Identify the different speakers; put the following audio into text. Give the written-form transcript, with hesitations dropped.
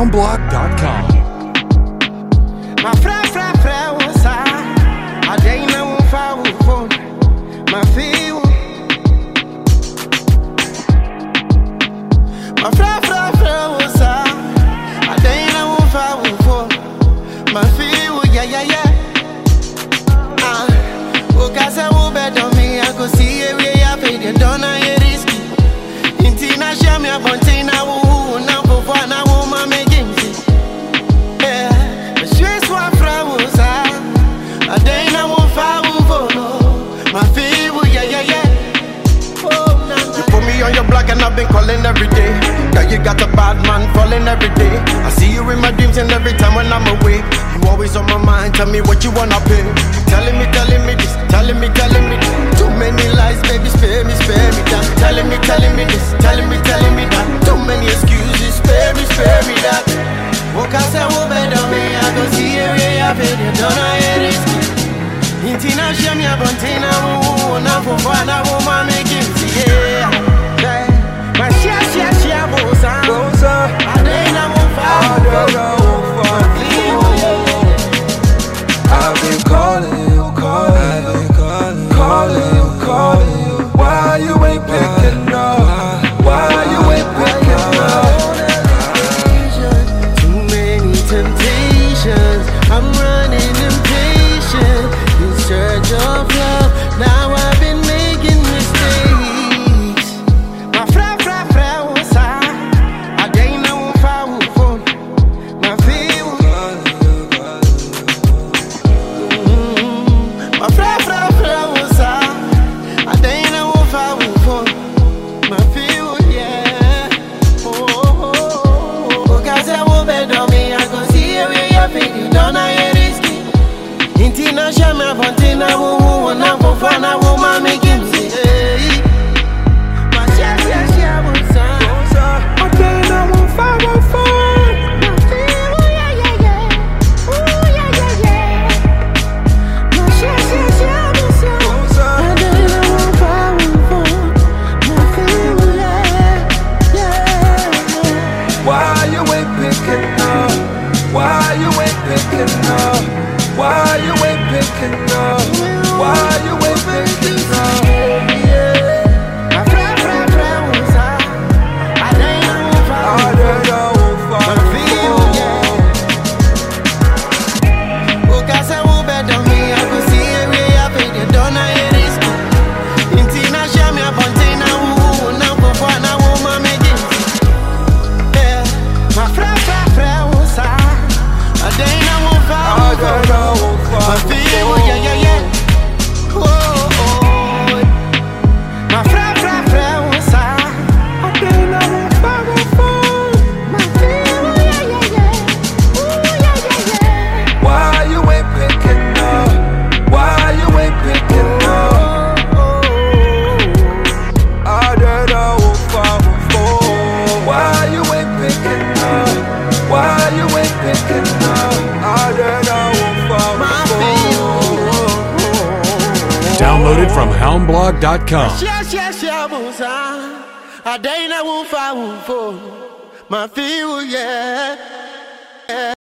Speaker 1: houndblog.com.
Speaker 2: My fra was I didn't know if I would phone my feel. My fra was I didn't know if I would phone my feel. Yeah. Cause I will bet on me, I go see a way I paid the donor risky. Intina Shamia Bontina, woo, now for fun, I won't make games. Yeah, but she's what flowers are. A day now won't follow my fever, yeah. Oh, you put me on your block and I've been calling every day. Now you got a bad man falling every day. I see you in my dreams and every time when I'm awake. You always on my mind, tell me what you wanna pay. Telling me this, telling me too many lies, baby, spare me that. Telling me this, telling me that. Too many excuses, spare me that. Woke up, say, oh, better me, I go see a way I paid it, don't I hear it? Intina, Shamia, Bontina, now for fun, I won't make him see, yeah. My shia, bosa, I didn't know
Speaker 3: I've been calling you. Why you ain't picking up? Why you ain't picking up?
Speaker 2: Too many temptations, I'm running impatient in search of love. Now I've been making mistakes. My fra was I didn't know if I would phone my feel. My fra was I didn't know if I would phone my feel, yeah. Oh, cause I will bet on me, I go see a way I feel you, don't I hear risky. Intina Shamia Bontina, woo, now for fun, I won't make him say. My shia was I didn't know if I would phone my feel, yeah. Ooh, yeah. My shia was I didn't know if I would phone my feel, yeah.
Speaker 3: Why you ain't picking up? Why you ain't picking up? Why you ain't picking up? Why you ain't picking up?
Speaker 2: My fra was I didn't know if I would phone my feel, yeah. Oh, cause I will bet on me, I could see a way I paid the donor risky. Intina Shamia Bontina, woo, now for fun, I won't make it. Yeah, my fra was I didn't know if I would phone my feel, yeah. Oh, my fra was I didn't know if I would phone my feel, yeah. Ooh, yeah.
Speaker 3: Why you ain't picking up? Why you ain't picking up? I don't know if I would fall. Why you ain't picking up? Why you ain't picking up? I don't know if I would fall.
Speaker 1: Downloaded from houndblog.com.
Speaker 2: Shia, bosa I didn't know if I would phone my feel, yeah.